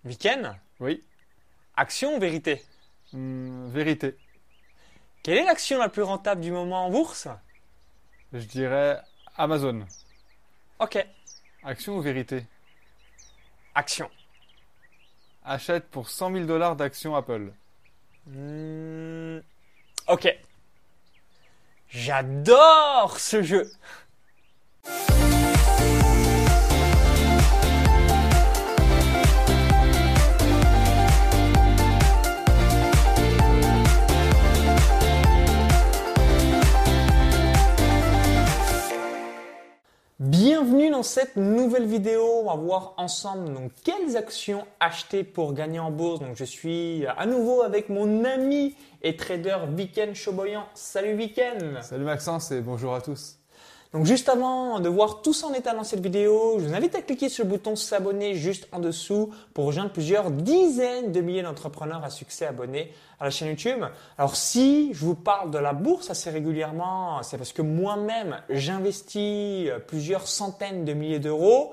Week-end? Oui. Action ou vérité? Vérité. Quelle est l'action la plus rentable du moment en bourse? Je dirais Amazon. Ok, Action ou vérité? action. Achète pour 100 000 dollars d'actions Apple. Ok. J'adore ce jeu. Bienvenue dans cette nouvelle vidéo. On va voir ensemble donc quelles actions acheter pour gagner en bourse. Donc je suis à nouveau avec mon ami et trader Viken Choboyan. Salut Viken. Salut Maxence et bonjour à tous. Donc juste avant de voir tout ça en état dans cette vidéo, je vous invite à cliquer sur le bouton s'abonner juste en dessous pour rejoindre plusieurs dizaines de milliers d'entrepreneurs à succès abonnés à la chaîne YouTube. Alors si je vous parle de la bourse assez régulièrement, c'est parce que moi-même j'investis plusieurs centaines de milliers d'euros.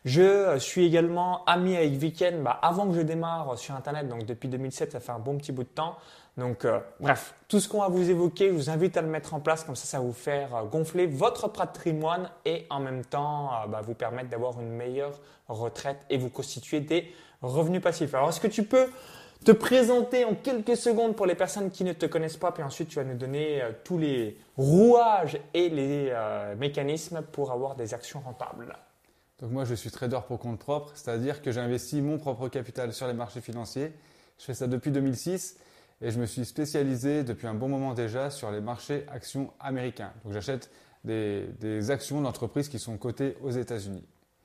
Je suis également ami avec Viken avant que je démarre sur Internet, donc depuis 2007, ça fait un bon petit bout de temps. Donc bref, tout ce qu'on va vous évoquer, je vous invite à le mettre en place, comme ça va vous faire gonfler votre patrimoine et en même temps vous permettre d'avoir une meilleure retraite et vous constituer des revenus passifs. Alors est-ce que tu peux te présenter en quelques secondes pour les personnes qui ne te connaissent pas, puis ensuite tu vas nous donner tous les rouages et les mécanismes pour avoir des actions rentables. Donc moi je suis trader pour compte propre, c'est-à-dire que j'investis mon propre capital sur les marchés financiers. Je fais ça depuis 2006 et je me suis spécialisé depuis un bon moment déjà sur les marchés actions américains. Donc j'achète des actions d'entreprises qui sont cotées aux États-Unis.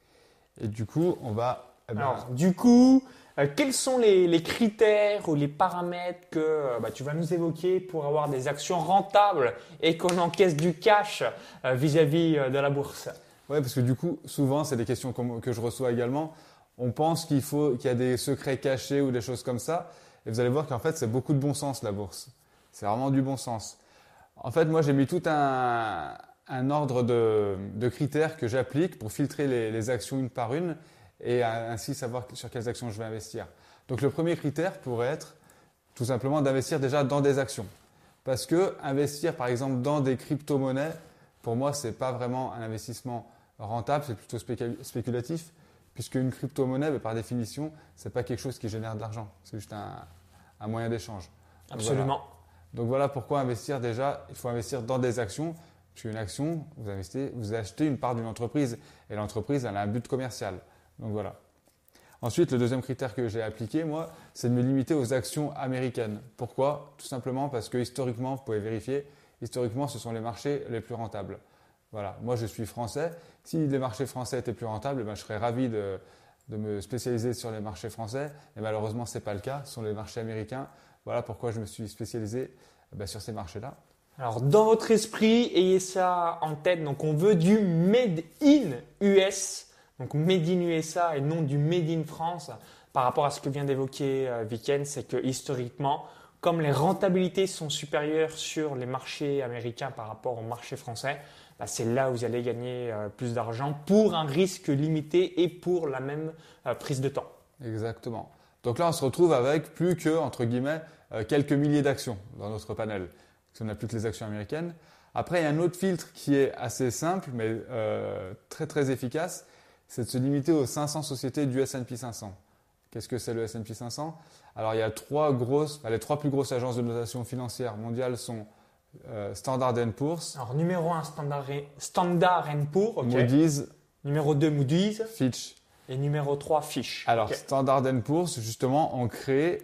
Et du coup, on va… Alors, du coup, quels sont les critères ou les paramètres que tu vas nous évoquer pour avoir des actions rentables et qu'on encaisse du cash vis-à-vis de la bourse? Ouais, parce que du coup, souvent, c'est des questions que je reçois également. On pense qu'il y a des secrets cachés ou des choses comme ça. Et vous allez voir qu'en fait, c'est beaucoup de bon sens, la bourse. C'est vraiment du bon sens. En fait, moi, j'ai mis tout un ordre de critères que j'applique pour filtrer les actions une par une et ainsi savoir sur quelles actions je vais investir. Donc, le premier critère pourrait être tout simplement d'investir déjà dans des actions. Parce que investir, par exemple, dans des crypto-monnaies, pour moi, ce n'est pas vraiment un investissement rentable, c'est plutôt spéculatif, puisque une crypto-monnaie, par définition, ce n'est pas quelque chose qui génère de l'argent, c'est juste un moyen d'échange. Absolument. Donc voilà pourquoi investir déjà, il faut investir dans des actions, puisque une action, vous achetez une part d'une entreprise, et l'entreprise, elle a un but commercial. Donc voilà. Ensuite, le deuxième critère que j'ai appliqué, moi, c'est de me limiter aux actions américaines. Pourquoi? Tout simplement parce que historiquement, vous pouvez vérifier, historiquement, ce sont les marchés les plus rentables. Voilà. Moi, je suis français. Si les marchés français étaient plus rentables, je serais ravi de me spécialiser sur les marchés français. Et malheureusement, ce n'est pas le cas. Ce sont les marchés américains. Voilà pourquoi je me suis spécialisé sur ces marchés-là. Alors, dans votre esprit, ayez ça en tête. Donc, on veut du Made in US. Donc, Made in USA et non du Made in France. Par rapport à ce que vient d'évoquer Viken, c'est que historiquement, comme les rentabilités sont supérieures sur les marchés américains par rapport au marché français, c'est là où vous allez gagner plus d'argent pour un risque limité et pour la même prise de temps. Exactement. Donc là, on se retrouve avec plus que, entre guillemets, quelques milliers d'actions dans notre panel. Parce qu'on n'a plus que les actions américaines. Après, il y a un autre filtre qui est assez simple, mais très très efficace. C'est de se limiter aux 500 sociétés du S&P 500. Qu'est-ce que c'est le S&P 500? Alors, il y a les trois plus grosses agences de notation financière mondiales sont Standard & Poor's. Alors, numéro 1, Standard & Poor's. Okay. Moody's. Numéro 2, Moody's. Fitch. Et numéro 3, Fitch. Alors, Standard & Poor's, justement, ont créé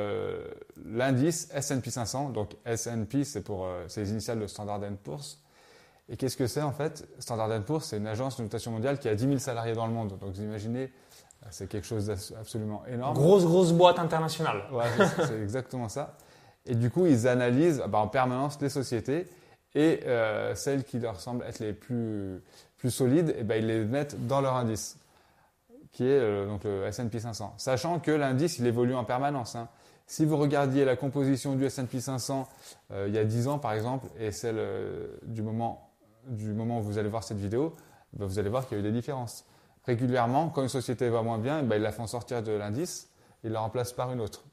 l'indice S&P 500. Donc, S&P, c'est les initiales de Standard & Poor's. Et qu'est-ce que c'est en fait? Standard & Poor's, c'est une agence de notation mondiale qui a 10 000 salariés dans le monde. Donc, vous imaginez, c'est quelque chose d'absolument énorme. Grosse boîte internationale. Ouais, c'est exactement ça. Et du coup, ils analysent en permanence les sociétés et celles qui leur semblent être les plus solides, ils les mettent dans leur indice, qui est donc le S&P 500. Sachant que l'indice, il évolue en permanence. Hein. Si vous regardiez la composition du S&P 500 il y a 10 ans, par exemple, et celle du moment où vous allez voir cette vidéo, vous allez voir qu'il y a eu des différences. Régulièrement, quand une société va moins bien, ils la font sortir de l'indice il la remplace par une autre.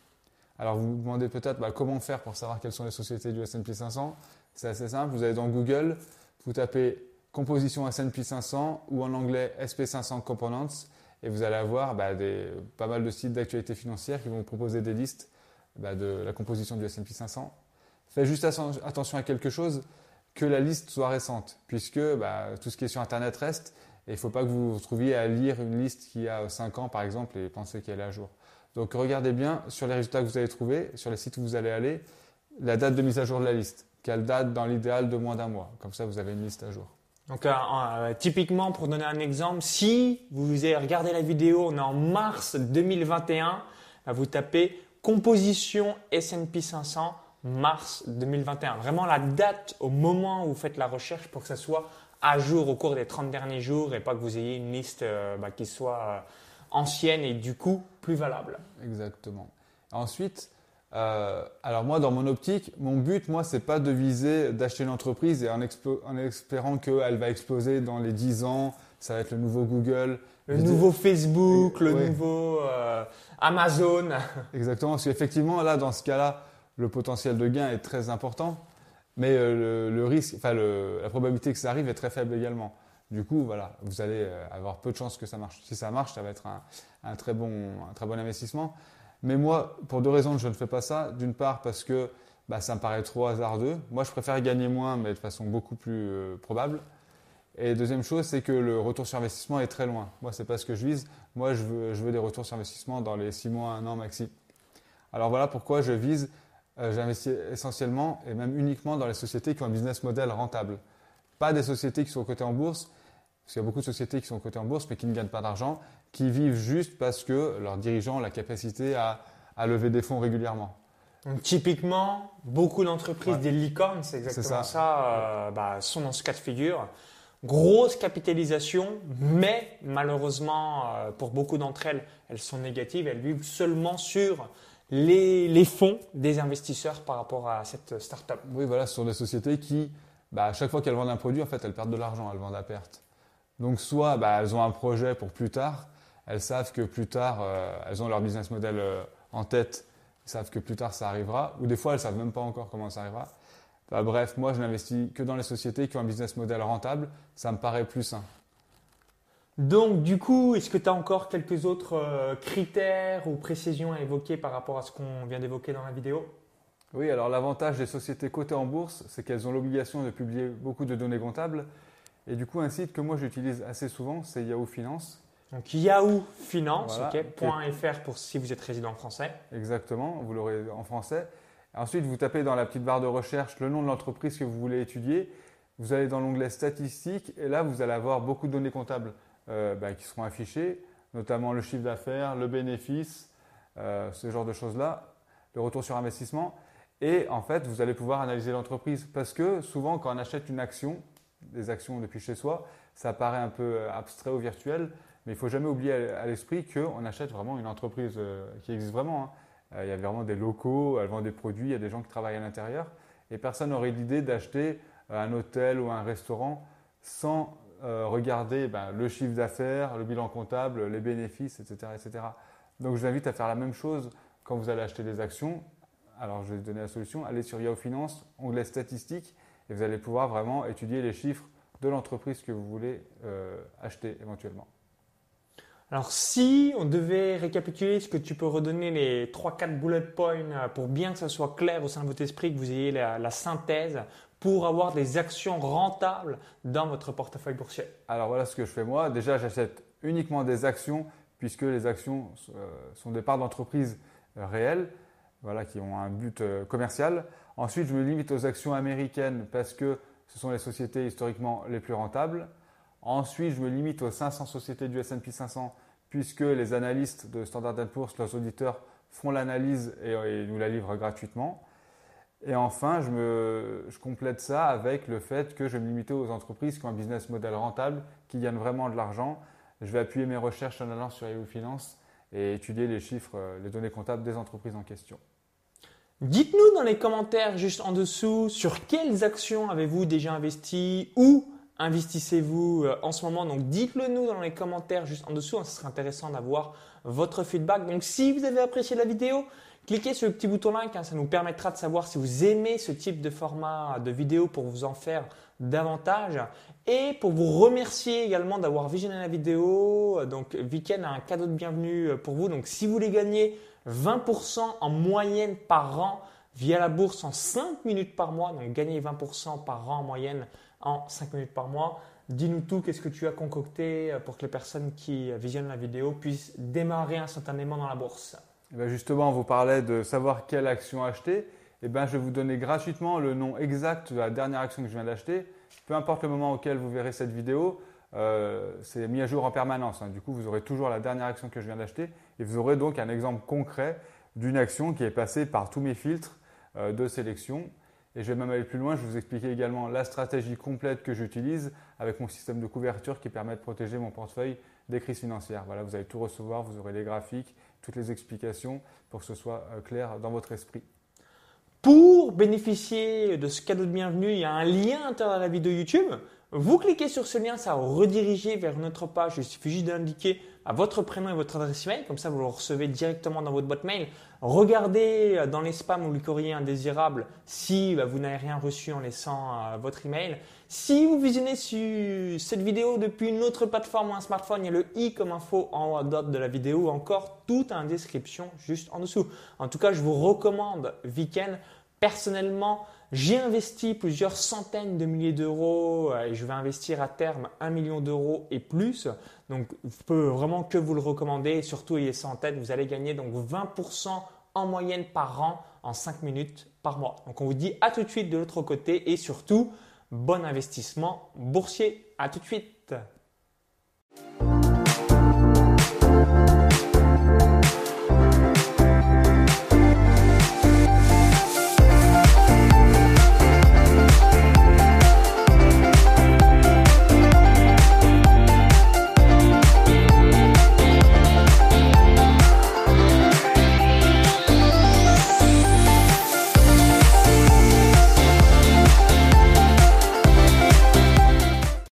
Alors vous vous demandez peut-être comment faire pour savoir quelles sont les sociétés du S&P 500. C'est assez simple, vous allez dans Google, vous tapez composition S&P 500 ou en anglais SP500 Components et vous allez avoir pas mal de sites d'actualité financière qui vont vous proposer des listes de la composition du S&P 500. Faites juste attention à quelque chose, que la liste soit récente, puisque tout ce qui est sur Internet reste et il ne faut pas que vous vous trouviez à lire une liste qui a 5 ans par exemple et penser qu'elle est à jour. Donc regardez bien sur les résultats que vous allez trouver, sur les sites où vous allez aller, la date de mise à jour de la liste, qu'elle date dans l'idéal de moins d'un mois. Comme ça, vous avez une liste à jour. Donc typiquement, pour donner un exemple, si vous avez regardé la vidéo, on est en mars 2021, vous tapez composition S&P 500 mars 2021. Vraiment la date au moment où vous faites la recherche pour que ça soit à jour au cours des 30 derniers jours et pas que vous ayez une liste qui soit ancienne et du coup plus valable. Exactement. Ensuite, alors moi dans mon optique, mon but moi c'est pas de viser d'acheter une entreprise et en espérant qu'elle va exploser dans les 10 ans, ça va être le nouveau Google. Le nouveau Facebook, le nouveau Amazon. Exactement, parce qu'effectivement là dans ce cas-là, le potentiel de gain est très important, mais le risque, la probabilité que ça arrive est très faible également. Du coup, voilà, vous allez avoir peu de chances que ça marche. Si ça marche, ça va être un très bon investissement. Mais moi, pour 2 raisons, je ne fais pas ça. D'une part, parce que ça me paraît trop hasardeux. Moi, je préfère gagner moins, mais de façon beaucoup plus probable. Et deuxième chose, c'est que le retour sur investissement est très loin. Moi, ce n'est pas ce que je vise. Moi, je veux des retours sur investissement dans les 6 mois, 1 an maxi. Alors voilà pourquoi je vise, j'investis essentiellement et même uniquement dans les sociétés qui ont un business model rentable. Pas des sociétés qui sont cotées en bourse, parce qu'il y a beaucoup de sociétés qui sont cotées en bourse mais qui ne gagnent pas d'argent, qui vivent juste parce que leurs dirigeants ont la capacité à lever des fonds régulièrement. Donc typiquement, beaucoup d'entreprises, des licornes, c'est exactement ça, sont dans ce cas de figure. Grosse capitalisation, mais malheureusement, pour beaucoup d'entre elles, elles sont négatives. Elles vivent seulement sur les fonds des investisseurs par rapport à cette start-up. Oui, voilà, ce sont des sociétés qui, à chaque fois qu'elles vendent un produit, en fait, elles perdent de l'argent, elles vendent à perte. Donc soit elles ont un projet pour plus tard, elles savent que plus tard, elles ont leur business model en tête, elles savent que plus tard ça arrivera, ou des fois elles ne savent même pas encore comment ça arrivera. Bref, moi je n'investis que dans les sociétés qui ont un business model rentable, ça me paraît plus sain. Donc du coup, est-ce que tu as encore quelques autres critères ou précisions à évoquer par rapport à ce qu'on vient d'évoquer dans la vidéo ? Oui, alors l'avantage des sociétés cotées en bourse, c'est qu'elles ont l'obligation de publier beaucoup de données comptables. Et du coup, un site que moi j'utilise assez souvent, c'est Yahoo Finance. Donc Yahoo Finance, voilà, .fr pour si vous êtes résident français. Exactement, vous l'aurez en français. Ensuite, vous tapez dans la petite barre de recherche le nom de l'entreprise que vous voulez étudier. Vous allez dans l'onglet statistiques et là, vous allez avoir beaucoup de données comptables qui seront affichées, notamment le chiffre d'affaires, le bénéfice, ce genre de choses-là, le retour sur investissement. Et en fait, vous allez pouvoir analyser l'entreprise parce que souvent, quand on achète une action, des actions depuis chez soi, ça paraît un peu abstrait ou virtuel, mais il ne faut jamais oublier à l'esprit qu'on achète vraiment une entreprise qui existe vraiment. Il y a vraiment des locaux, elle vend des produits, il y a des gens qui travaillent à l'intérieur et personne n'aurait l'idée d'acheter un hôtel ou un restaurant sans regarder le chiffre d'affaires, le bilan comptable, les bénéfices, etc., etc. Donc je vous invite à faire la même chose quand vous allez acheter des actions. Alors je vais vous donner la solution, allez sur Yahoo Finance, onglet statistiques, et vous allez pouvoir vraiment étudier les chiffres de l'entreprise que vous voulez acheter éventuellement. Alors si on devait récapituler, est-ce que tu peux redonner les 3-4 bullet points pour bien que ça soit clair au sein de votre esprit, que vous ayez la synthèse pour avoir des actions rentables dans votre portefeuille boursier? Alors voilà ce que je fais moi. Déjà, j'achète uniquement des actions puisque les actions sont des parts d'entreprise réelles, qui ont un but commercial. Ensuite, je me limite aux actions américaines parce que ce sont les sociétés historiquement les plus rentables. Ensuite, je me limite aux 500 sociétés du S&P 500 puisque les analystes de Standard & Poor's, leurs auditeurs, font l'analyse et nous la livrent gratuitement. Et enfin, je complète ça avec le fait que je vais me limiter aux entreprises qui ont un business model rentable, qui gagnent vraiment de l'argent. Je vais appuyer mes recherches en allant sur Yahoo Finance et étudier les chiffres, les données comptables des entreprises en question. Dites-nous dans les commentaires juste en dessous sur quelles actions avez-vous déjà investi ou investissez-vous en ce moment? Donc dites-le nous dans les commentaires juste en dessous, ce serait intéressant d'avoir votre feedback. Donc si vous avez apprécié la vidéo, cliquez sur le petit bouton like, ça nous permettra de savoir si vous aimez ce type de format de vidéo pour vous en faire davantage. Et pour vous remercier également d'avoir visionné la vidéo, donc Viken a un cadeau de bienvenue pour vous. Donc si vous voulez gagner 20% en moyenne par an via la bourse en 5 minutes par mois, donc gagner 20% par an en moyenne en 5 minutes par mois, dis-nous tout, qu'est-ce que tu as concocté pour que les personnes qui visionnent la vidéo puissent démarrer instantanément dans la bourse? Et bien justement, on vous parlait de savoir quelle action acheter. Et ben, je vais vous donner gratuitement le nom exact de la dernière action que je viens d'acheter. Peu importe le moment auquel vous verrez cette vidéo, c'est mis à jour en permanence. Du coup, vous aurez toujours la dernière action que je viens d'acheter et vous aurez donc un exemple concret d'une action qui est passée par tous mes filtres de sélection. Et je vais même aller plus loin, je vais vous expliquer également la stratégie complète que j'utilise avec mon système de couverture qui permet de protéger mon portefeuille des crises financières. Voilà, vous allez tout recevoir, vous aurez les graphiques, toutes les explications pour que ce soit clair dans votre esprit. Pour bénéficier de ce cadeau de bienvenue, il y a un lien à l'intérieur de la vidéo YouTube. Vous cliquez sur ce lien, ça va rediriger vers notre page. Il suffit juste d'indiquer votre prénom et votre adresse email. Comme ça, vous le recevez directement dans votre boîte mail. Regardez dans les spams ou les courriers indésirables si vous n'avez rien reçu en laissant votre email. Si vous visionnez cette vidéo depuis une autre plateforme ou un smartphone, il y a le i comme info en haut à droite de la vidéo ou encore tout en description juste en dessous. En tout cas, je vous recommande Viken. Personnellement, j'ai investi plusieurs centaines de milliers d'euros et je vais investir à terme 1 million d'euros et plus. Donc, je peux vraiment que vous le recommander et surtout ayez ça en tête, vous allez gagner donc 20% en moyenne par an en 5 minutes par mois. Donc, on vous dit à tout de suite de l'autre côté et surtout, bon investissement boursier. À tout de suite.